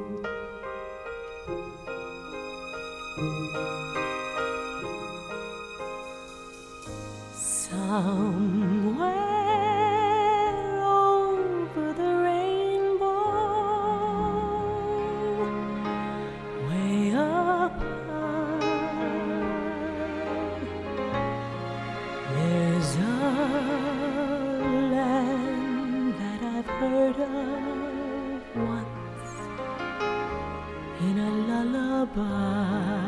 Somewhere over the rainbow, way up high, there's a land that I've heard of once in a lullaby.